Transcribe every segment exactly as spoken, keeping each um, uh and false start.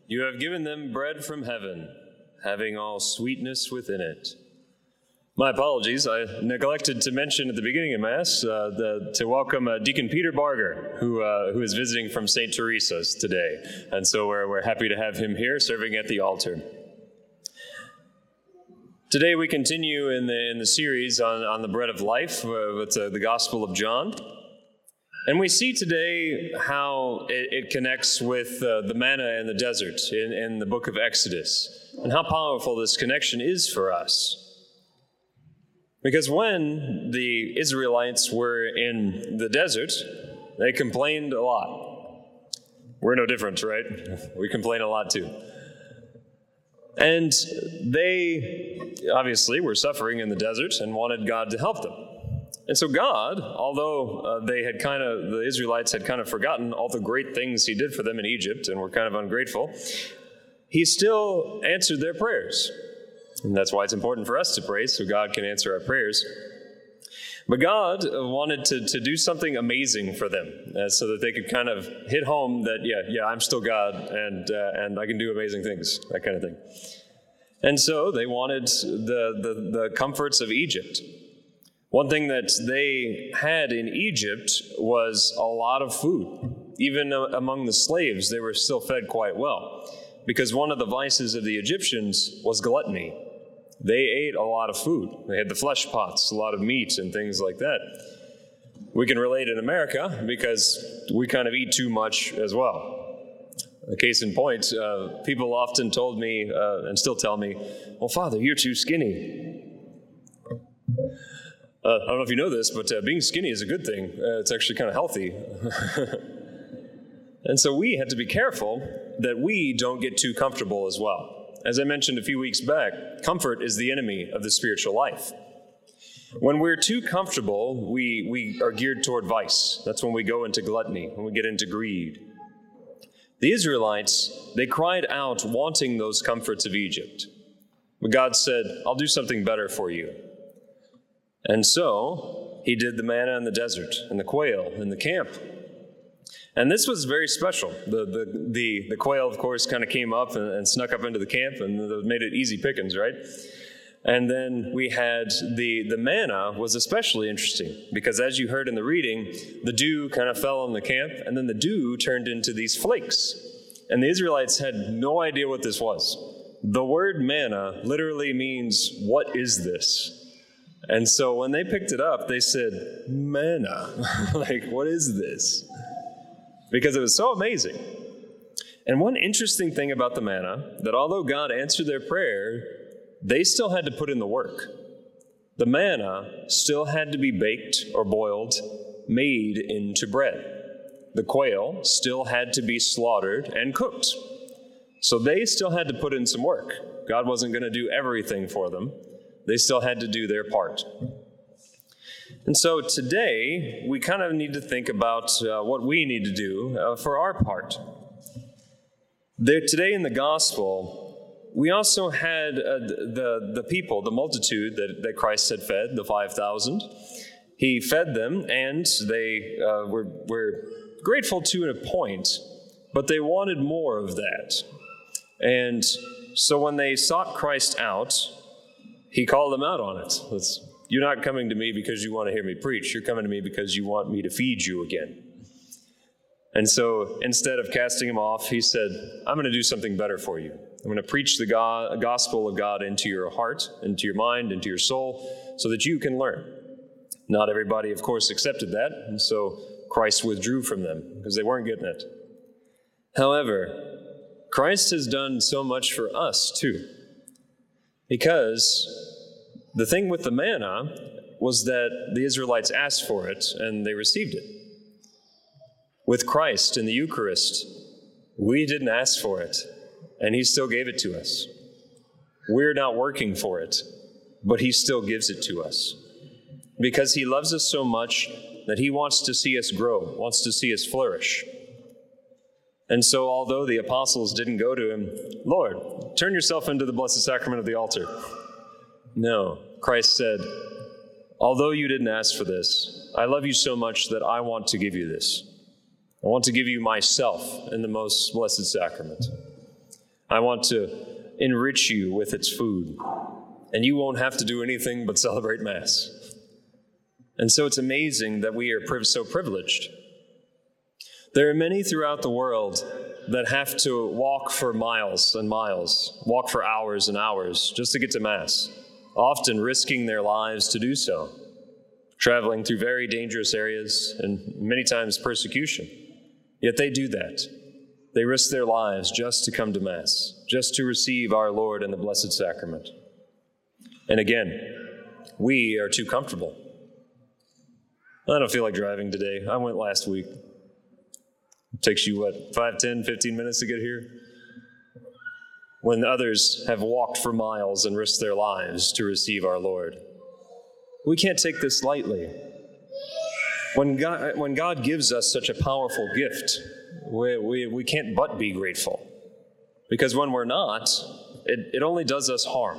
You have given them bread from heaven, having all sweetness within it. My apologies, I neglected to mention at the beginning of Mass uh, the, to welcome uh, Deacon Peter Barger, who uh, who is visiting from Saint Teresa's today. And so we're, we're happy to have him here serving at the altar. Today we continue in the in the series on, on the bread of life uh, with uh, the Gospel of John. And we see today how it, it connects with uh, the manna in the desert in, in the book of Exodus, and how powerful this connection is for us. Because when the Israelites were in the desert, they complained a lot. We're no different, right? We complain a lot too. And they obviously were suffering in the desert and wanted God to help them. And so God, although uh, they had kind of, the Israelites had kind of forgotten all the great things he did for them in Egypt and were kind of ungrateful, he still answered their prayers. And that's why it's important for us to pray, so God can answer our prayers. But God wanted to, to do something amazing for them, uh, so that they could kind of hit home that, yeah, yeah, I'm still God, and uh, and I can do amazing things, that kind of thing. And so they wanted the, the, the comforts of Egypt. One thing that they had in Egypt was a lot of food. Even among the slaves, they were still fed quite well, because one of the vices of the Egyptians was gluttony. They ate a lot of food. They had the flesh pots, a lot of meat and things like that. We can relate in America because we kind of eat too much as well. A case in point, uh, people often told me, uh, and still tell me, well, Father, you're too skinny. Uh, I don't know if you know this, but uh, being skinny is a good thing. Uh, it's actually kind of healthy. And so we have to be careful that we don't get too comfortable as well. As I mentioned a few weeks back, comfort is the enemy of the spiritual life. When we're too comfortable, we, we are geared toward vice. That's when we go into gluttony, when we get into greed. The Israelites, they cried out wanting those comforts of Egypt. But God said, I'll do something better for you. And so he did the manna in the desert and the quail in the camp. And this was very special. The the the, the quail, of course, kind of came up and, and snuck up into the camp and made it easy pickings, right? And then we had the, the manna was especially interesting because, as you heard in the reading, the dew kind of fell on the camp, and then the dew turned into these flakes. And the Israelites had no idea what this was. The word manna literally means, what is this? And so when they picked it up, they said, manna. Like, what is this? Because it was so amazing. And one interesting thing about the manna, that although God answered their prayer, they still had to put in the work. The manna still had to be baked or boiled, made into bread. The quail still had to be slaughtered and cooked. So they still had to put in some work. God wasn't going to do everything for them. They still had to do their part. And so today, we kind of need to think about uh, what we need to do uh, for our part. There, today in the gospel, we also had uh, the, the people, the multitude that, that Christ had fed, the five thousand. He fed them, and they uh, were, were grateful to a point, but they wanted more of that. And so when they sought Christ out, he called them out on it. Let's You're not coming to me because you want to hear me preach. You're coming to me because you want me to feed you again. And so instead of casting him off, he said, I'm going to do something better for you. I'm going to preach the God, gospel of God into your heart, into your mind, into your soul, so that you can learn. Not everybody, of course, accepted that, and so Christ withdrew from them because they weren't getting it. However, Christ has done so much for us too, because the thing with the manna was that the Israelites asked for it, and they received it. With Christ in the Eucharist, we didn't ask for it, and he still gave it to us. We're not working for it, but he still gives it to us. Because he loves us so much that he wants to see us grow, wants to see us flourish. And so although the apostles didn't go to him, Lord, turn yourself into the Blessed Sacrament of the altar. No, Christ said, although you didn't ask for this, I love you so much that I want to give you this. I want to give you myself in the most blessed sacrament. I want to enrich you with its food, and you won't have to do anything but celebrate Mass. And so it's amazing that we are priv- so privileged. There are many throughout the world that have to walk for miles and miles, walk for hours and hours just to get to Mass, often risking their lives to do so, traveling through very dangerous areas and many times persecution. Yet they do that. They risk their lives just to come to Mass, just to receive our Lord in the Blessed Sacrament. And again, we are too comfortable. I don't feel like driving today. I went last week. It takes you, what, five, ten, fifteen minutes to get here? When others have walked for miles and risked their lives to receive our Lord. We can't take this lightly. When God, when God gives us such a powerful gift, we, we, we can't but be grateful. Because when we're not, it, it only does us harm.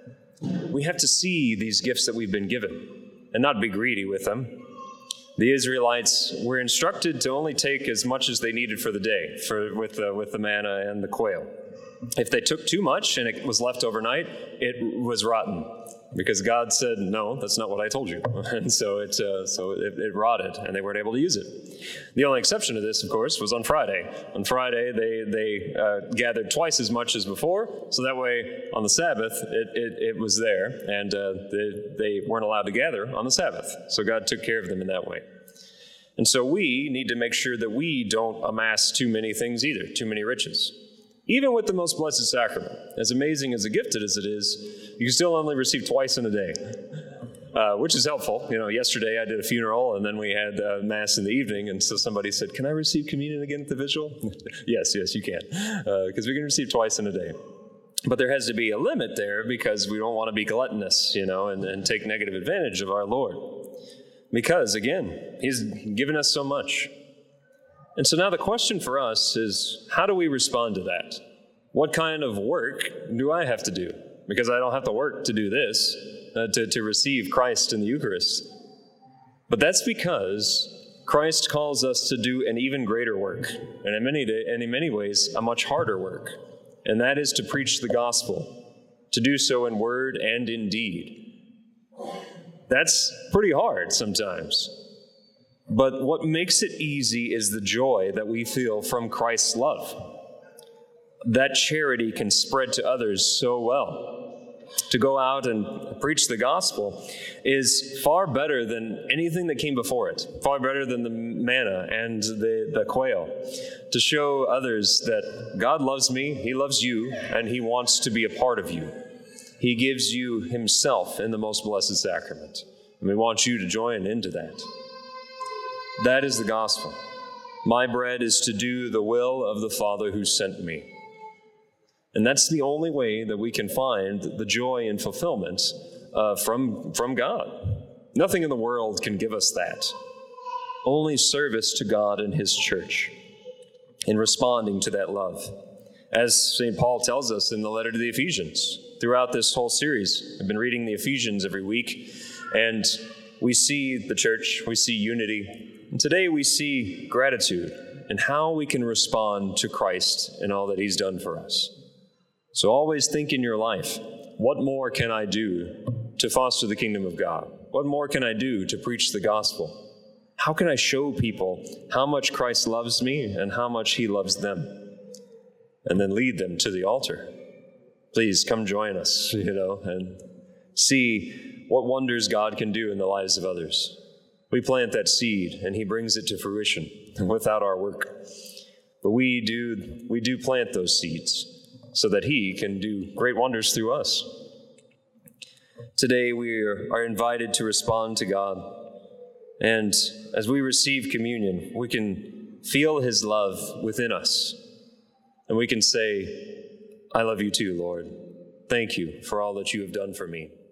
We have to see these gifts that we've been given and not be greedy with them. The Israelites were instructed to only take as much as they needed for the day, for, with, the, with the manna and the quail. If they took too much and it was left overnight, it was rotten. Because God said, no, that's not what I told you. And so, it, uh, so it, it rotted, and they weren't able to use it. The only exception to this, of course, was on Friday. On Friday, they, they uh, gathered twice as much as before, so that way, on the Sabbath, it, it, it was there, and uh, they, they weren't allowed to gather on the Sabbath. So God took care of them in that way. And so we need to make sure that we don't amass too many things either, too many riches. Even with the Most Blessed Sacrament, as amazing as a gift as it is, you can still only receive twice in a day, uh, which is helpful. You know, yesterday I did a funeral, and then we had uh, Mass in the evening, and so somebody said, can I receive communion again at the vigil? yes, yes, you can, because uh, we can receive twice in a day. But there has to be a limit there, because we don't want to be gluttonous, you know, and, and take negative advantage of our Lord. Because, again, He's given us so much. And so now the question for us is, how do we respond to that? What kind of work do I have to do? Because I don't have to work to do this, uh, to, to receive Christ in the Eucharist. But that's because Christ calls us to do an even greater work, and in many, day, and in many ways, a much harder work. And that is to preach the gospel, to do so in word and in deed. That's pretty hard sometimes. But what makes it easy is the joy that we feel from Christ's love. That charity can spread to others so well. To go out and preach the gospel is far better than anything that came before it, far better than the manna and the, the quail. To show others that God loves me, He loves you, and He wants to be a part of you. He gives you Himself in the Most Blessed Sacrament, and we want you to join into that. That is the gospel. My bread is to do the will of the Father who sent me. And that's the only way that we can find the joy and fulfillment uh, from, from God. Nothing in the world can give us that. Only service to God and His church in responding to that love. As Saint Paul tells us in the letter to the Ephesians, throughout this whole series, I've been reading the Ephesians every week, and we see the church, we see unity. And today we see gratitude and how we can respond to Christ and all that He's done for us. So always think in your life, what more can I do to foster the kingdom of God? What more can I do to preach the gospel? How can I show people how much Christ loves me and how much He loves them? And then lead them to the altar. Please come join us, you know, and see what wonders God can do in the lives of others. We plant that seed, and He brings it to fruition without our work. But we do, we do plant those seeds so that He can do great wonders through us. Today we are invited to respond to God. And as we receive communion, we can feel His love within us. And we can say, I love you too, Lord. Thank you for all that you have done for me.